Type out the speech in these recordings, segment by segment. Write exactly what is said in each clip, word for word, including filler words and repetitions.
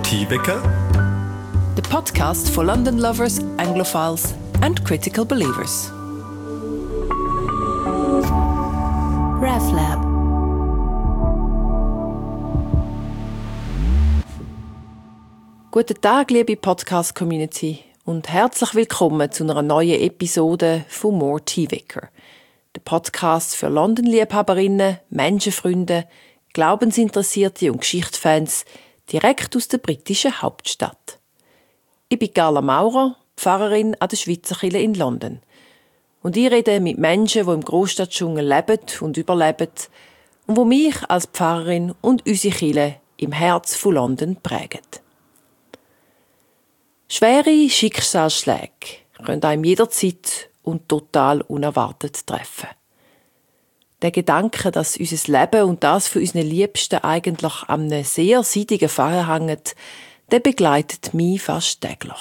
Tea-Wecker, the podcast for London lovers, Anglophiles and critical believers. RevLab. Guten Tag, liebe Podcast-Community, und herzlich willkommen zu einer neuen Episode von More Tea-Wecker, der Podcast für London-Liebhaberinnen, Menschenfreunde, Glaubensinteressierte und Geschichtsfans direkt aus der britischen Hauptstadt. Ich bin Carla Maurer, Pfarrerin an der Schweizer Kirche in London. Und ich rede mit Menschen, die im Großstadtdschungel leben und überleben und die mich als Pfarrerin und unsere Kirche im Herz von London prägen. Schwere Schicksalsschläge können einem jederzeit und total unerwartet treffen. Der Gedanke, dass unser Leben und das von unseren Liebsten eigentlich an einem sehr seidigen Faden hängt, der begleitet mich fast täglich.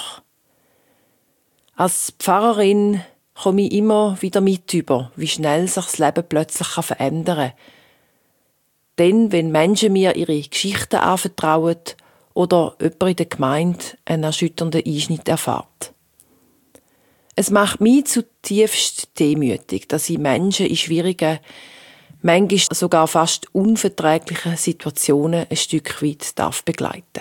Als Pfarrerin komme ich immer wieder mit über, wie schnell sich das Leben plötzlich verändern kann. Denn wenn Menschen mir ihre Geschichten anvertrauen oder jemand in der Gemeinde einen erschütternden Einschnitt erfährt. Es macht mich zutiefst demütig, dass ich Menschen in schwierigen, manchmal sogar fast unverträglichen Situationen ein Stück weit darf begleiten.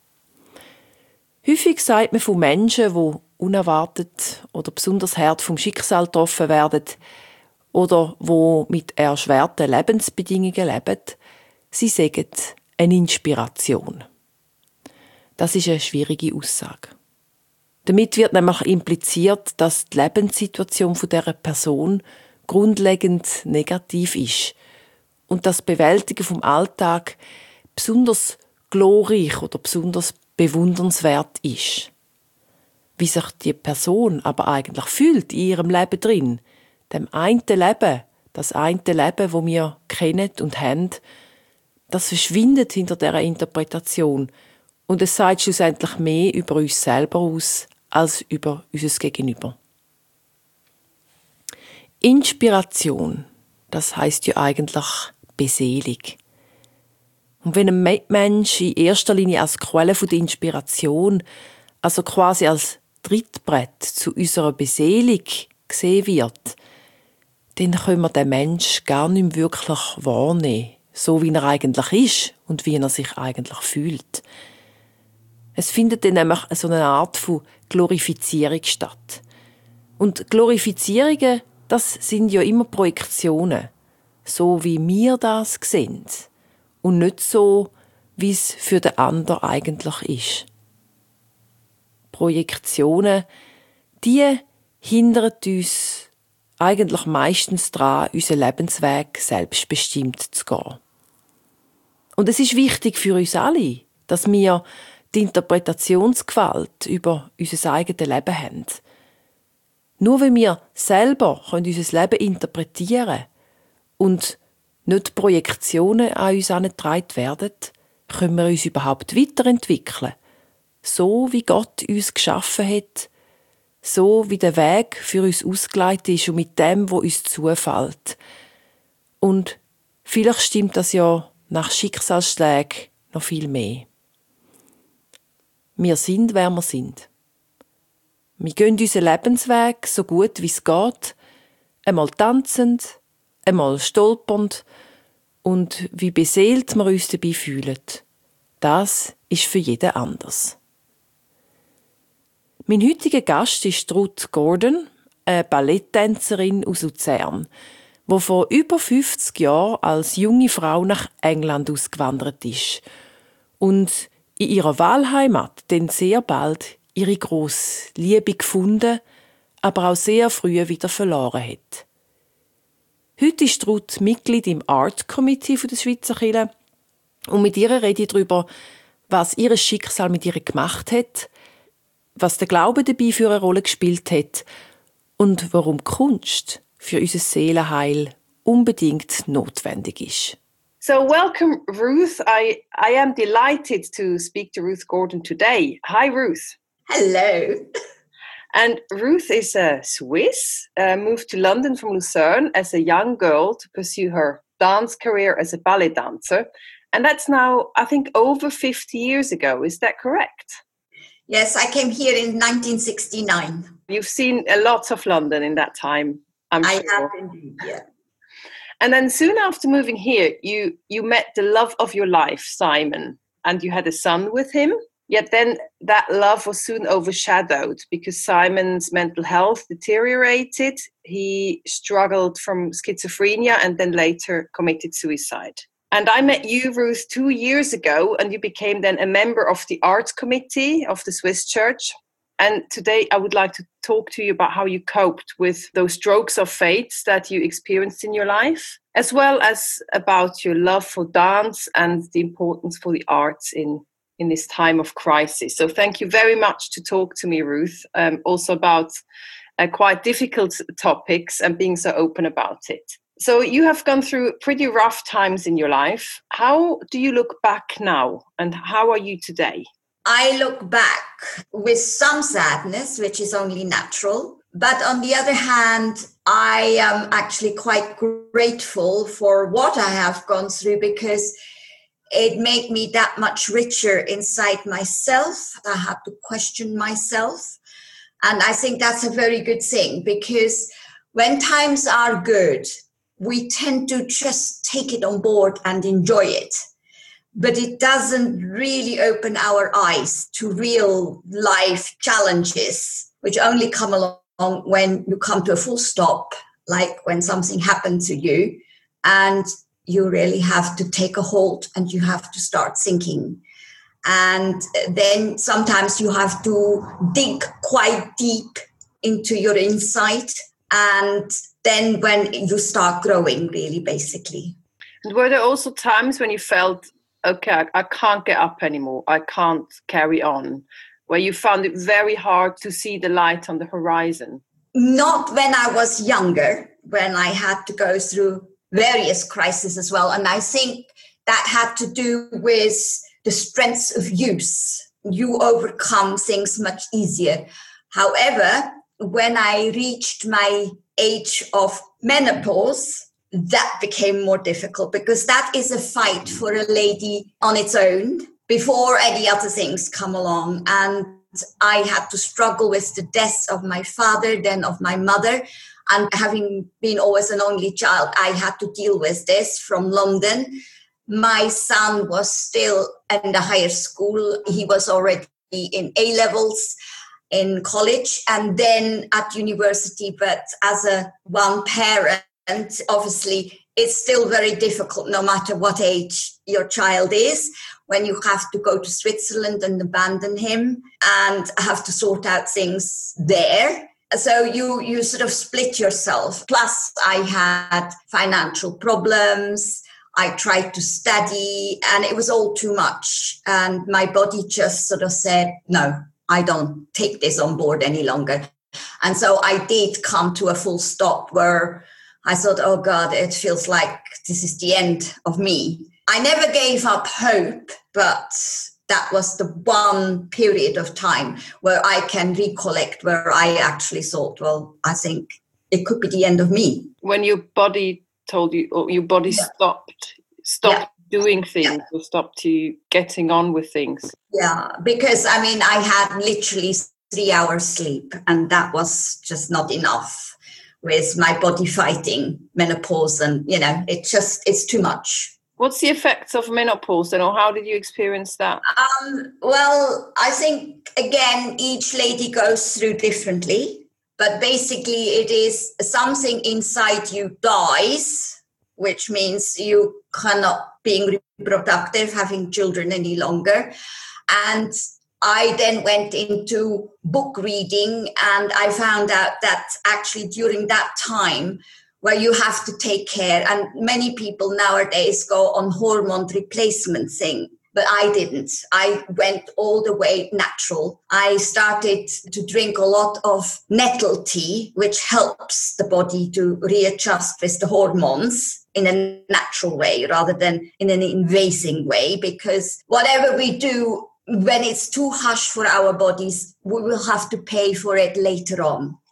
Häufig sagt man von Menschen, die unerwartet oder besonders hart vom Schicksal getroffen werden oder die mit erschwerten Lebensbedingungen leben, sie seien eine Inspiration. Das ist eine schwierige Aussage. Damit wird nämlich impliziert, dass die Lebenssituation von dieser Person grundlegend negativ ist und das Bewältigen vom Alltag besonders glorreich oder besonders bewundernswert ist. Wie sich die Person aber eigentlich fühlt in ihrem Leben drin, dem einen Leben, das eine Leben, das wir kennen und haben, das verschwindet hinter dieser Interpretation und es sagt schlussendlich mehr über uns selber aus, als über unser Gegenüber. Inspiration, das heisst ja eigentlich Beseelung. Und wenn ein Mensch in erster Linie als Quelle der Inspiration, also quasi als Trittbrett zu unserer Beseelung gesehen wird, dann können wir den Menschen gar nicht mehr wirklich wahrnehmen, so wie er eigentlich ist und wie er sich eigentlich fühlt. Es findet dann nämlich so eine Art von Glorifizierung statt. Und Glorifizierungen, das sind ja immer Projektionen, so wie wir das sehen und nicht so, wie es für den anderen eigentlich ist. Projektionen, die hindern uns eigentlich meistens daran, unseren Lebensweg selbstbestimmt zu gehen. Und es ist wichtig für uns alle, dass wir die Interpretationsgewalt über unser eigenes Leben haben. Nur wenn wir selber unser Leben interpretieren können und nicht Projektionen an uns herangetragen werden, können wir uns überhaupt weiterentwickeln. So wie Gott uns geschaffen hat, so wie der Weg für uns ausgelegt ist und mit dem, was uns zufällt. Und vielleicht stimmt das ja nach Schicksalsschlägen noch viel mehr. Wir sind, wer wir sind. Wir gehen unseren Lebensweg so gut wie es geht, einmal tanzend, einmal stolpernd und wie beseelt wir uns dabei fühlen. Das ist für jeden anders. Mein heutiger Gast ist Ruth Gordon, eine Balletttänzerin aus Luzern, die vor über fünfzig Jahren als junge Frau nach England ausgewandert ist und in ihrer Wahlheimat dann sehr bald ihre grosse Liebe gefunden, aber auch sehr früh wieder verloren hat. Heute ist Ruth Mitglied im Art Committee der Schweizer Kirche und mit ihr rede ich darüber, was ihr Schicksal mit ihr gemacht hat, was der Glaube dabei für eine Rolle gespielt hat und warum Kunst für unser Seelenheil unbedingt notwendig ist. So welcome, Ruth. I, I am delighted to speak to Ruth Gordon today. Hi, Ruth. Hello. And Ruth is a Swiss, uh, moved to London from Lucerne as a young girl to pursue her dance career as a ballet dancer. And that's now, I think, over fifty years ago. Is that correct? Yes, I came here in nineteen sixty-nine. You've seen a lot of London in that time, I'm I sure. I have indeed, yeah. And then soon after moving here, you, you met the love of your life, Simon, and you had a son with him. Yet then that love was soon overshadowed because Simon's mental health deteriorated. He struggled from schizophrenia and then later committed suicide. And I met you, Ruth, two years ago, and you became then a member of the Arts Committee of the Swiss Church. And today I would like to talk to you about how you coped with those strokes of fate that you experienced in your life, as well as about your love for dance and the importance for the arts in, in this time of crisis. So thank you very much to talk to me, Ruth, um, also about uh, quite difficult topics and being so open about it. So you have gone through pretty rough times in your life. How do you look back now and how are you today? I look back with some sadness, which is only natural. But on the other hand, I am actually quite grateful for what I have gone through because it made me that much richer inside myself. I had to question myself. And I think that's a very good thing because when times are good, we tend to just take it on board and enjoy it. But it doesn't really open our eyes to real life challenges, which only come along when you come to a full stop, like when something happened to you, and you really have to take a hold and you have to start thinking. And then sometimes you have to dig quite deep into your insight. And then when you start growing, really, basically. And were there also times when you felt, okay, I can't get up anymore, I can't carry on, where you found it very hard to see the light on the horizon? Not when I was younger, when I had to go through various crises as well. And I think that had to do with the strengths of youth. You overcome things much easier. However, when I reached my age of menopause, that became more difficult because that is a fight for a lady on its own before any other things come along. And I had to struggle with the death of my father, then of my mother. And having been always an only child, I had to deal with this from London. My son was still in the higher school. He was already in A-levels in college and then at university. But as a one parent, obviously, it's still very difficult no matter what age your child is when you have to go to Switzerland and abandon him and have to sort out things there. So you, you sort of split yourself. Plus, I had financial problems. I tried to study and it was all too much. And my body just sort of said, no, I don't take this on board any longer. And so I did come to a full stop where I thought, oh God, it feels like this is the end of me. I never gave up hope, but that was the one period of time where I can recollect where I actually thought, well, I think it could be the end of me. When your body told you, or your body yeah. stopped, stopped yeah. doing things, yeah. or stopped you getting on with things. Yeah, because I mean, I had literally three hours sleep and that was just not enough. With my body fighting menopause and, you know, it just, it's too much. What's the effects of menopause then, or how did you experience that? Um, well, I think, again, each lady goes through differently, but basically it is something inside you dies, which means you cannot being reproductive, having children any longer. And I then went into book reading and I found out that actually during that time where you have to take care, and many people nowadays go on hormone replacement thing, but I didn't. I went all the way natural. I started to drink a lot of nettle tea, which helps the body to readjust with the hormones in a natural way rather than in an invasive way, because whatever we do, when it's too harsh for our bodies, we will have to pay for it later on.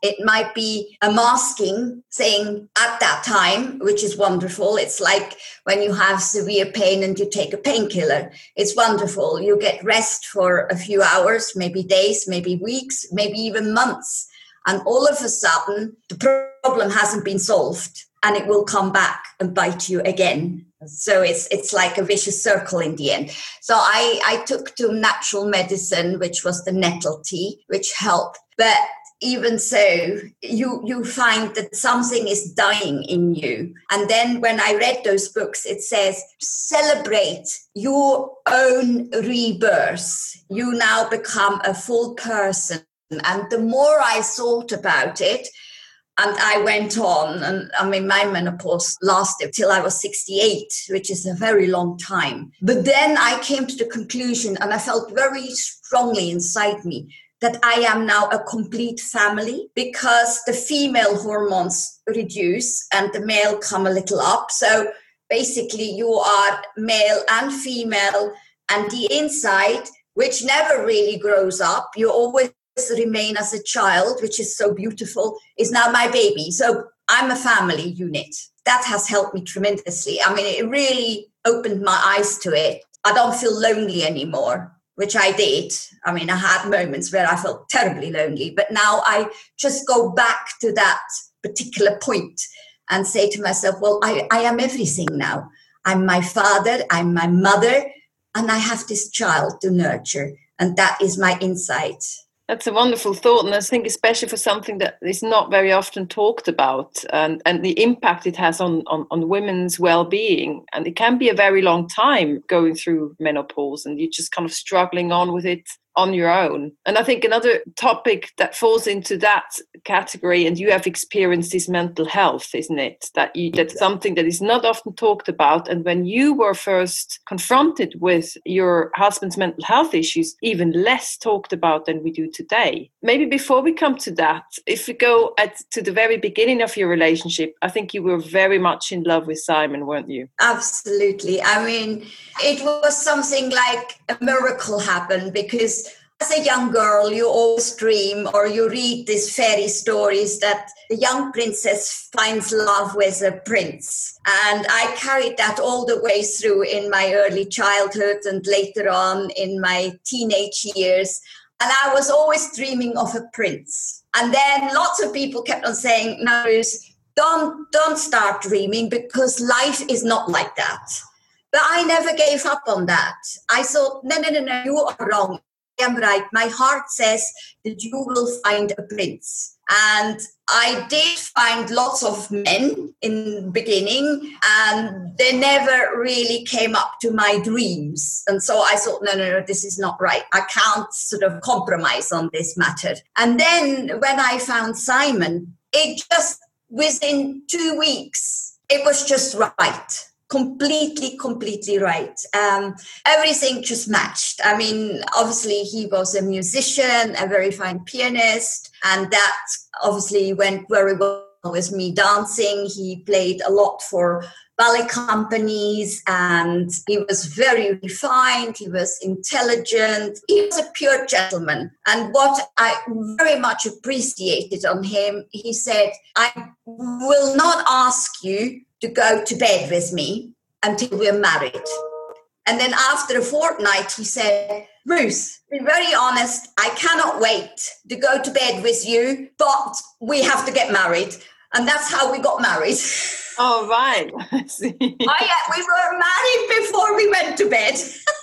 It might be a masking saying at that time, which is wonderful. It's like when you have severe pain and you take a painkiller. It's wonderful. You get rest for a few hours, maybe days, maybe weeks, maybe even months. And all of a sudden, the problem hasn't been solved and it will come back and bite you again. So it's it's like a vicious circle in the end. So I, I took to natural medicine, which was the nettle tea, which helped. But even so, you you find that something is dying in you. And then when I read those books, it says, celebrate your own rebirth. You now become a full person. And the more I thought about it, and I went on, and I mean, my menopause lasted till I was sixty-eight, which is a very long time. But then I came to the conclusion, and I felt very strongly inside me, that I am now a complete family, because the female hormones reduce and the male come a little up. So basically you are male and female, and the inside, which never really grows up, you always remain as a child, which is so beautiful, is now my baby. So I'm a family unit. That has helped me tremendously. I mean, it really opened my eyes to it. I don't feel lonely anymore, which I did. I mean, I had moments where I felt terribly lonely, but now I just go back to that particular point and say to myself, well, I, I am everything now. I'm my father, I'm my mother, and I have this child to nurture. And that is my insight. That's a wonderful thought. And I think especially for something that is not very often talked about, and, and the impact it has on, on, on women's well-being. And it can be a very long time going through menopause, and you're just kind of struggling on with it on your own. And I think another topic that falls into that category, and you have experienced, is mental health, isn't it? That you, that's something that is not often talked about. And when you were first confronted with your husband's mental health issues, even less talked about than we do today. Maybe before we come to that, if we go at, to the very beginning of your relationship, I think you were very much in love with Simon, weren't you? Absolutely. I mean, it was something like a miracle happened, because as a young girl, you always dream, or you read these fairy stories that the young princess finds love with a prince. And I carried that all the way through in my early childhood and later on in my teenage years. And I was always dreaming of a prince. And then lots of people kept on saying, no, don't, don't start dreaming, because life is not like that. But I never gave up on that. I thought, no, no, no, no, you are wrong. I am right. My heart says that you will find a prince. And I did find lots of men in the beginning, and they never really came up to my dreams. And so I thought, no, no, no, this is not right. I can't sort of compromise on this matter. And then when I found Simon, it just, within two weeks, it was just right. Completely, completely right. Um, everything just matched. I mean, obviously, he was a musician, a very fine pianist, and that obviously went very well with me dancing. He played a lot for ballet companies, and he was very refined. He was intelligent. He was a pure gentleman. And what I very much appreciated on him, he said, I will not ask you to go to bed with me until we're married. And then after a fortnight, he said, Ruth, to be very honest, I cannot wait to go to bed with you, but we have to get married. And that's how we got married. Oh, right. I see. Oh, yeah, we were married before we went to bed.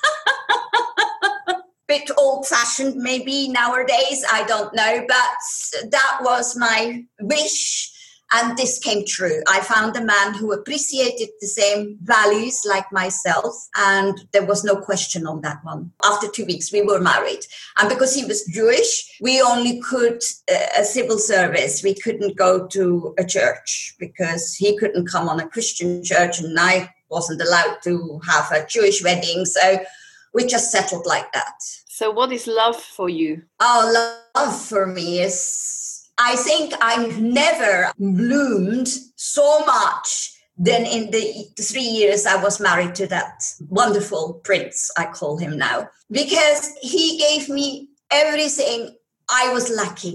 Bit old-fashioned maybe nowadays, I don't know, but that was my wish. And this came true. I found a man who appreciated the same values like myself, and there was no question on that one. After two weeks, we were married. And because he was Jewish, we only could uh, a civil service. We couldn't go to a church because he couldn't come on a Christian church, and I wasn't allowed to have a Jewish wedding. So we just settled like that. So what is love for you? Oh, love for me is... I think I've never bloomed so much than in the three years I was married to that wonderful prince, I call him now, because he gave me everything I was lacking.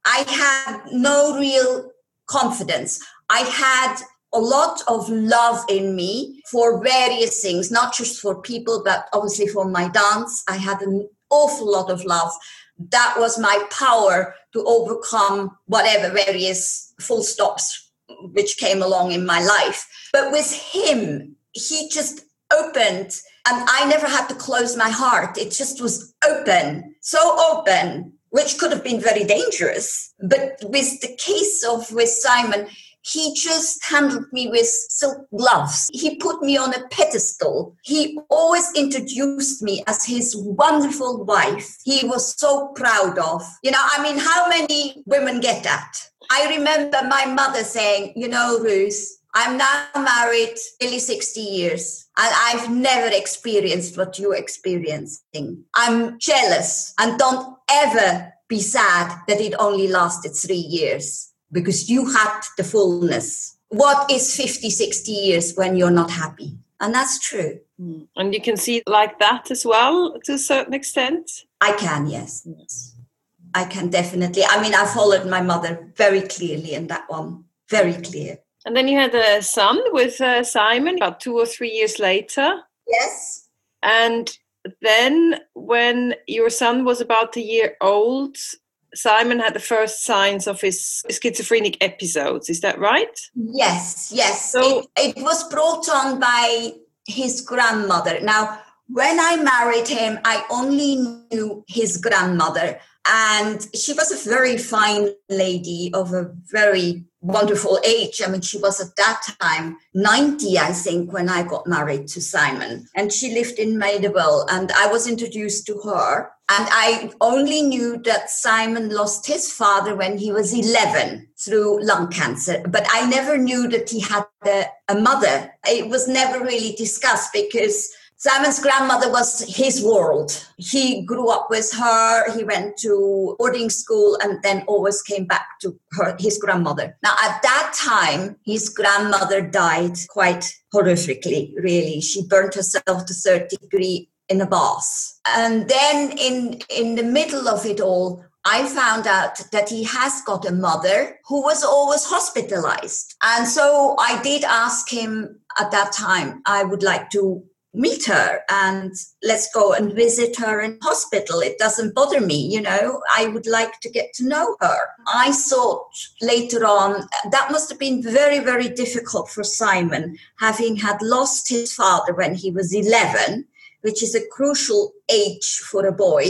I had no real confidence. I had a lot of love in me for various things, not just for people, but obviously for my dance. I had an awful lot of love. That was my power to overcome whatever various full stops which came along in my life. But with him, he just opened, and I never had to close my heart. It just was open, so open, which could have been very dangerous. But with the case of with Simon, he just handled me with silk gloves. He put me on a pedestal. He always introduced me as his wonderful wife. He was so proud of. You know, I mean, how many women get that? I remember my mother saying, you know, Ruth, I'm now married nearly sixty years, and I've never experienced what you're experiencing. I'm jealous, and don't ever be sad that it only lasted three years. Because you had the fullness. What is fifty, sixty years when you're not happy? And that's true. Mm. And you can see it like that as well, to a certain extent? I can, yes. yes. I can definitely. I mean, I followed my mother very clearly in that one. Very clear. And then you had a son with uh, Simon about two or three years later. Yes. And then when your son was about a year old, Simon had the first signs of his schizophrenic episodes. Is that right? Yes, yes. So, it, it was brought on by his grandmother. Now, when I married him, I only knew his grandmother. And she was a very fine lady of a very wonderful age. I mean, she was at that time ninety, I think, when I got married to Simon. And she lived in Maidawell, and I was introduced to her. And I only knew that Simon lost his father when he was eleven through lung cancer. But I never knew that he had a, a mother. It was never really discussed because Simon's grandmother was his world. He grew up with her. He went to boarding school and then always came back to her, his grandmother. Now, at that time, his grandmother died quite horrifically, really. She burnt herself to third degree in a bath. And then in, in the middle of it all, I found out that he has got a mother who was always hospitalized. And so I did ask him at that time, I would like to meet her and let's go and visit her in hospital. It doesn't bother me, you know, I would like to get to know her. I thought later on that must have been very, very difficult for Simon, having had lost his father when he was eleven, which is a crucial age for a boy,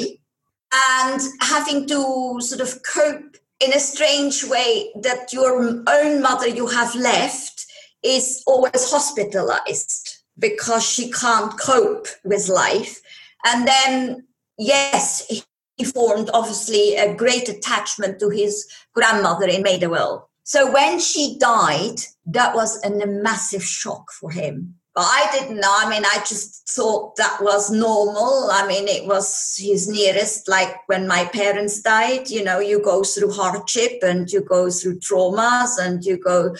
and having to sort of cope in a strange way that your own mother you have left is always hospitalized because she can't cope with life. And then, yes, he formed obviously a great attachment to his grandmother in Maidawell. So when she died, that was a massive shock for him. But I didn't know. I mean, I just thought that was normal. I mean, it was his nearest, like when my parents died, you know, you go through hardship and you go through traumas and you go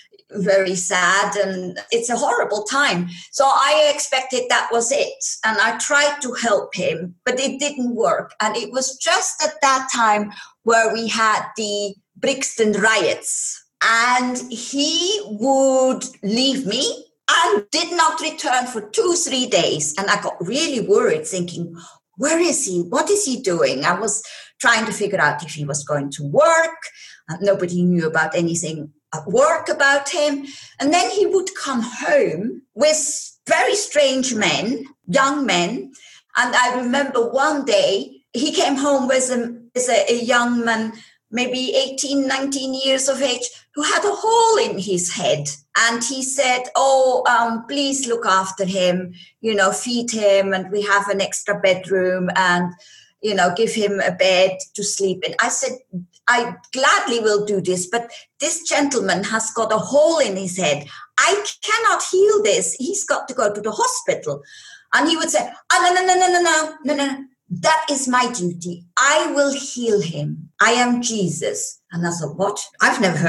very sad, and it's a horrible time. So I expected that was it. And I tried to help him, but it didn't work. And it was just at that time where we had the Brixton riots. And he would leave me and did not return for two, three days. And I got really worried thinking, where is he? What is he doing? I was trying to figure out if he was going to work. And nobody knew about anything at work about him. And then he would come home with very strange men, young men. And I remember one day he came home with a, with a, a young man, maybe eighteen, nineteen years of age, who had a hole in his head. And he said, oh, um, please look after him, you know, feed him, and we have an extra bedroom, and, you know, give him a bed to sleep in. I said, I gladly will do this, but this gentleman has got a hole in his head. I cannot heal this. He's got to go to the hospital. And he would say, oh, no, no, no, no, no, no, no, no. That is my duty. I will heal him. I am Jesus. And I thought, what? I've never heard of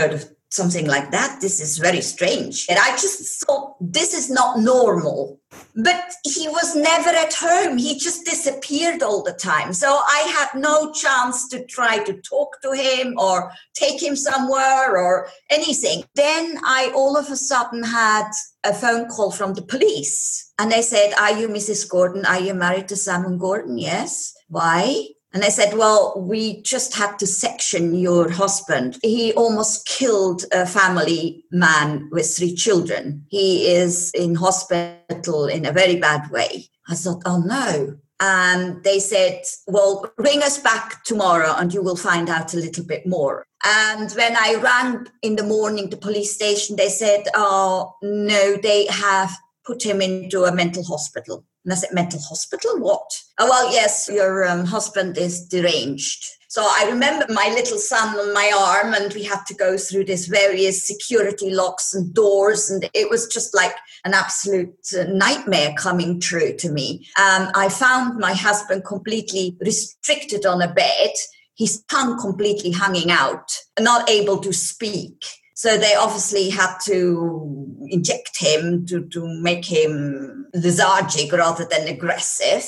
something like that. This is very strange. And I just thought, this is not normal. But he was never at home. He just disappeared all the time. So I had no chance to try to talk to him or take him somewhere or anything. Then I all of a sudden had a phone call from the police. And they said, are you Missus Gordon? Are you married to Simon Gordon? Yes. Why? And I said, well, we just had to section your husband. He almost killed a family man with three children. He is in hospital in a very bad way. I thought, oh no. And they said, well, ring us back tomorrow and you will find out a little bit more. And when I ran in the morning to the police station, they said, oh, no, they have put him into a mental hospital. And I said, mental hospital? What? Oh, well, yes, your um, husband is deranged. So I remember my little son on my arm, and we had to go through these various security locks and doors. And it was just like an absolute uh, nightmare coming true to me. Um, I found my husband completely restricted on a bed, his tongue completely hanging out, not able to speak. So they obviously had to inject him to, to make him lethargic rather than aggressive.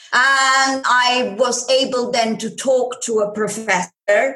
And I was able then to talk to a professor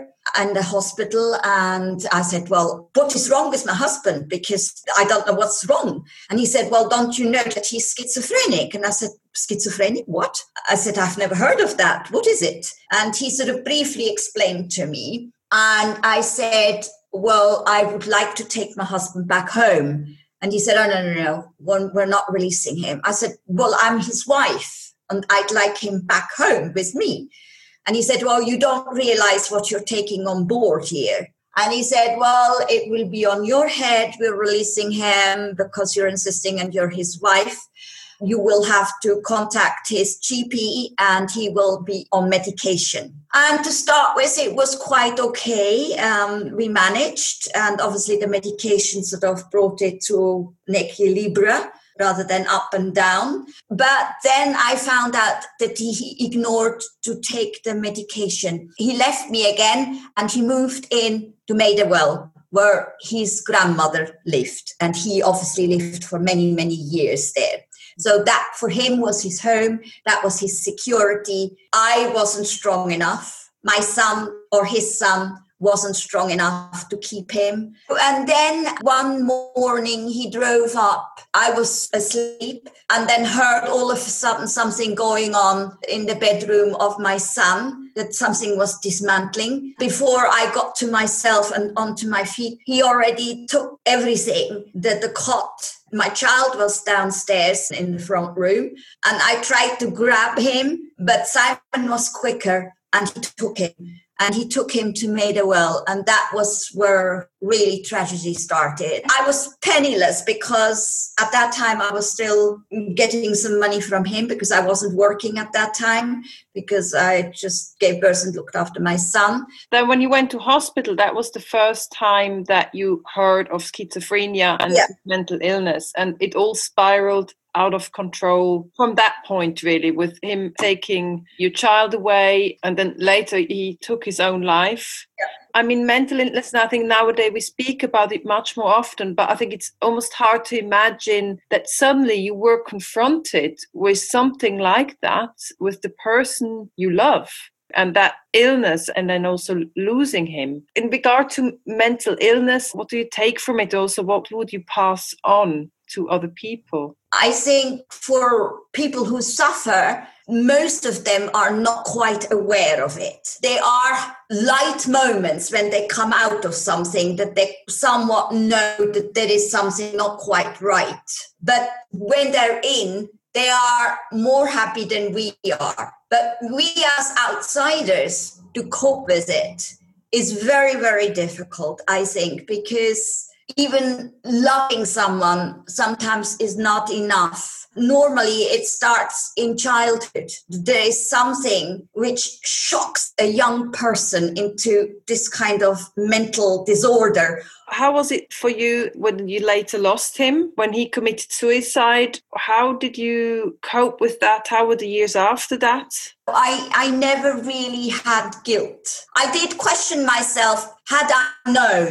in the hospital. And I said, well, what is wrong with my husband? Because I don't know what's wrong. And he said, well, don't you know that he's schizophrenic? And I said, schizophrenic? What? I said, I've never heard of that. What is it? And he sort of briefly explained to me. And I said, well, I would like to take my husband back home. And he said, oh, no, no, no, no, we're not releasing him. I said, well, I'm his wife and I'd like him back home with me. And he said, well, you don't realize what you're taking on board here. And he said, well, it will be on your head. We're releasing him because you're insisting and you're his wife. You will have to contact his G P and he will be on medication. And to start with, it was quite okay. Um, we managed. And obviously the medication sort of brought it to an equilibrium rather than up and down. But then I found out that he ignored to take the medication. He left me again and he moved in to Maidawell, where his grandmother lived. And he obviously lived for many, many years there. So that for him was his home. That was his security. I wasn't strong enough. My son or his son wasn't strong enough to keep him. And then one morning he drove up. I was asleep and then heard all of a sudden something going on in the bedroom of my son, that something was dismantling. Before I got to myself and onto my feet, he already took everything, the, the cot. My child was downstairs in the front room and I tried to grab him, but Simon was quicker and he took him. And he took him to Maidawell, and that was where really tragedy started. I was penniless because at that time I was still getting some money from him because I wasn't working at that time because I just gave birth and looked after my son. Then when you went to hospital, that was the first time that you heard of schizophrenia and yeah. mental illness, and it all spiraled out of control from that point, really, with him taking your child away, and then later he took his own life. Yeah. I mean, mental illness, and I think nowadays we speak about it much more often, but I think it's almost hard to imagine that suddenly you were confronted with something like that with the person you love. And that illness, and then also losing him. In regard to mental illness, what do you take from it also? What would you pass on to other people? I think for people who suffer, most of them are not quite aware of it. There are light moments when they come out of something that they somewhat know that there is something not quite right. But when they're in, they are more happy than we are. But we as outsiders to cope with it is very, very difficult, I think, because even loving someone sometimes is not enough. Normally, it starts in childhood. There is something which shocks a young person into this kind of mental disorder. How was it for you when you later lost him, when he committed suicide? How did you cope with that? How were the years after that? I, I never really had guilt. I did question myself, had I known,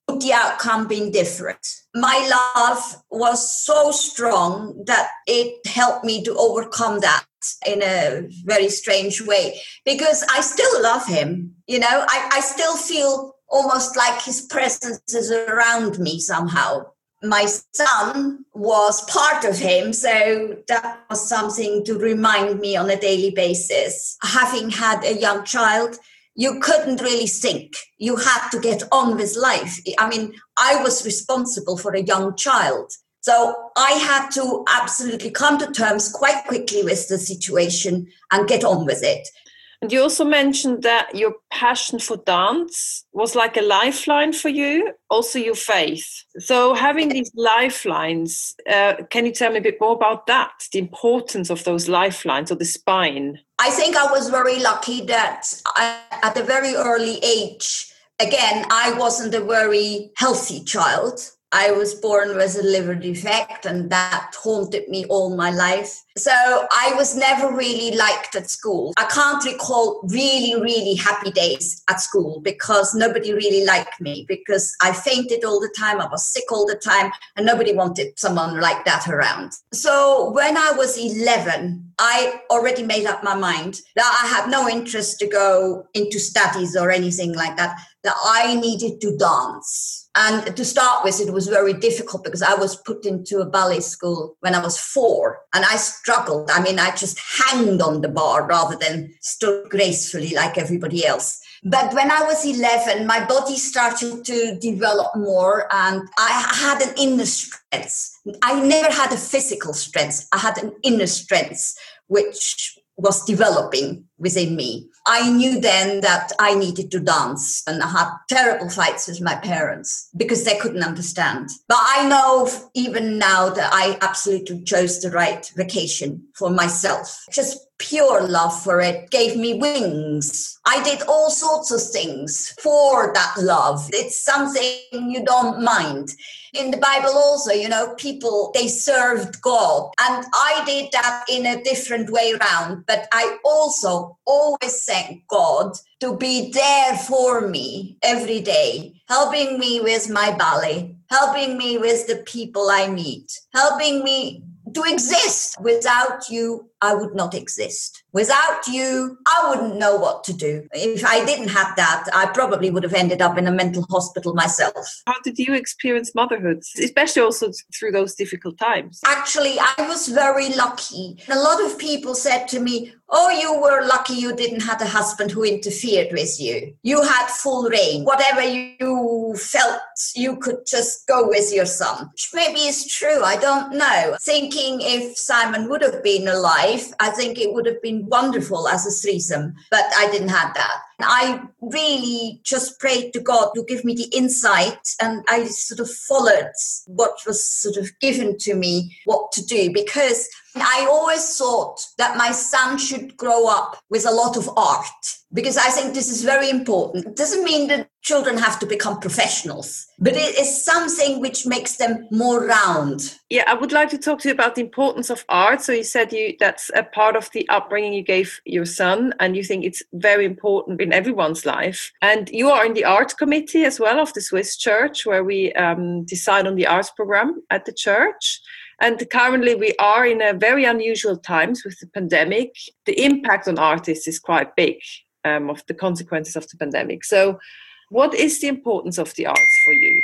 the outcome being different. My love was so strong that it helped me to overcome that in a very strange way, because I still love him. You know, I, I still feel almost like his presence is around me somehow. My son was part of him, so that was something to remind me on a daily basis. Having had a young child, you couldn't really think. You had to get on with life. I mean, I was responsible for a young child. So I had to absolutely come to terms quite quickly with the situation and get on with it. And you also mentioned that your passion for dance was like a lifeline for you, also your faith. So having these lifelines, uh, can you tell me a bit more about that, the importance of those lifelines or the spine? I think I was very lucky that I, at a very early age, again, I wasn't a very healthy child. I was born with a liver defect, and that haunted me all my life. So I was never really liked at school. I can't recall really, really happy days at school because nobody really liked me, because I fainted all the time. I was sick all the time, and nobody wanted someone like that around. So when I was eleven, I already made up my mind that I had no interest to go into studies or anything like that, that I needed to dance. And to start with, it was very difficult because I was put into a ballet school when I was four, and I struggled. I mean, I just hanged on the bar rather than stood gracefully like everybody else. But when I was eleven, my body started to develop more, and I had an inner strength. I never had a physical strength. I had an inner strength, which was developing within me. I knew then that I needed to dance, and I had terrible fights with my parents because they couldn't understand. But I know even now that I absolutely chose the right vocation for myself. Just pure love for it gave me wings. I did all sorts of things for that love. It's something you don't mind. In the Bible also, you know, people, they served God. And I did that in a different way around. But I also always thank God to be there for me every day, helping me with my ballet, helping me with the people I meet, helping me to exist. Without you, I would not exist. Without you, I wouldn't know what to do. If I didn't have that, I probably would have ended up in a mental hospital myself. How did you experience motherhood, especially also through those difficult times? Actually, I was very lucky. A lot of people said to me, oh, you were lucky you didn't have a husband who interfered with you. You had full reign. Whatever you felt, you could just go with your son. Which maybe is true, I don't know. Thinking if Simon would have been alive, I think it would have been wonderful as a threesome, but I didn't have that. I really just prayed to God to give me the insight, and I sort of followed what was sort of given to me what to do, because I always thought that my son should grow up with a lot of art, because I think this is very important. It doesn't mean that children have to become professionals, but it is something which makes them more round. Yeah, I would like to talk to you about the importance of art. So you said you that's a part of the upbringing you gave your son, and you think it's very important in everyone's life. And you are in the art committee as well of the Swiss Church, where we um, decide on the arts program at the church. And currently we are in a very unusual times with the pandemic. The impact on artists is quite big um, of the consequences of the pandemic. So what is the importance of the arts for you?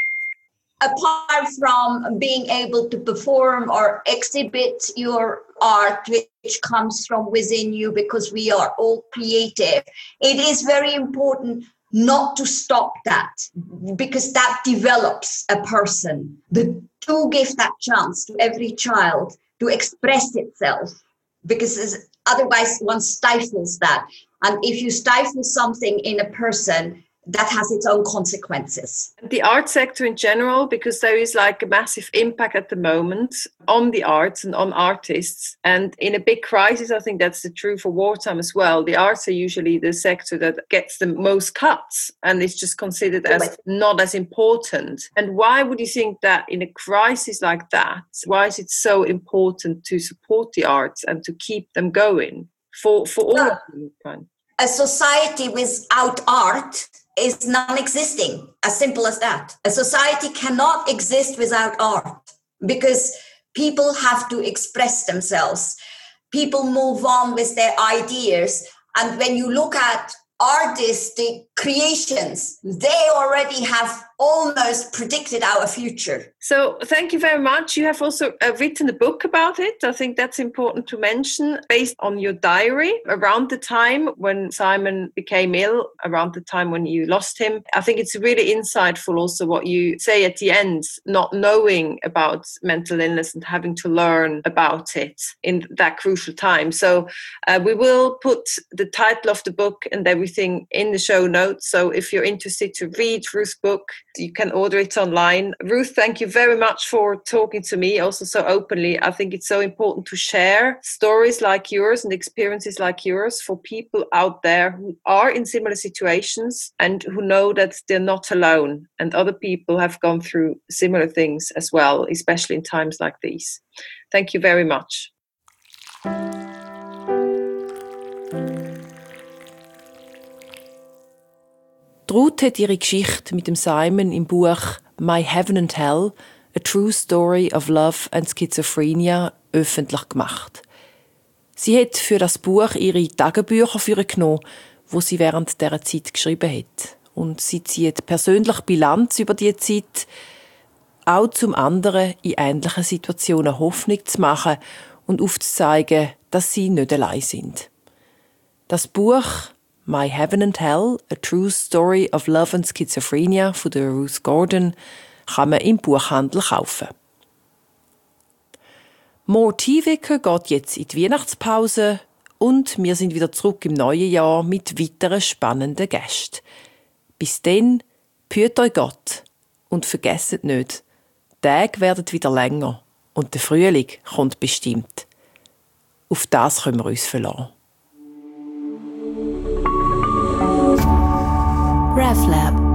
Apart from being able to perform or exhibit your art, which comes from within you, because we are all creative, it is very important not to stop that, because that develops a person. But to give that chance to every child to express itself, because otherwise one stifles that. And if you stifle something in a person, that has its own consequences. The art sector in general, because there is like a massive impact at the moment on the arts and on artists. And in a big crisis, I think that's the true for wartime as well. The arts are usually the sector that gets the most cuts, and it's just considered as not as important. And why would you think that in a crisis like that, why is it so important to support the arts and to keep them going for, for all well, of them? A society without art is non-existing, as simple as that. A society cannot exist without art because people have to express themselves. People move on with their ideas. And when you look at artistic creations, they already have almost predicted our future. So thank you very much. You have also uh, written a book about it. I think that's important to mention, based on your diary around the time when Simon became ill, around the time when you lost him. I think it's really insightful also what you say at the end, not knowing about mental illness and having to learn about it in that crucial time. So uh, we will put the title of the book and everything in the show notes. So if you're interested to read Ruth's book, you can order it online. Ruth, thank you very much for talking to me also so openly. I think it's so important to share stories like yours and experiences like yours for people out there who are in similar situations and who know that they're not alone, and other people have gone through similar things as well, especially in times like these. Thank you very much. Ruth hat ihre Geschichte mit dem Simon im Buch My Heaven and Hell, A True Story of Love and Schizophrenia öffentlich gemacht. Sie hat für das Buch ihre Tagebücher vorgenommen, wo sie während dieser Zeit geschrieben hat. Und sie zieht persönlich Bilanz über diese Zeit, auch zum anderen in ähnlichen Situationen Hoffnung zu machen und aufzuzeigen, dass sie nicht allein sind. Das Buch My Heaven and Hell, A True Story of Love and Schizophrenia von der Ruth Gordon kann man im Buchhandel kaufen. More T-Wicker geht jetzt in die Weihnachtspause und wir sind wieder zurück im neuen Jahr mit weiteren spannenden Gästen. Bis dann, behüt euch Gott und vergesst nicht, die Tage werden wieder länger und der Frühling kommt bestimmt. Auf das können wir uns verlassen. RefLab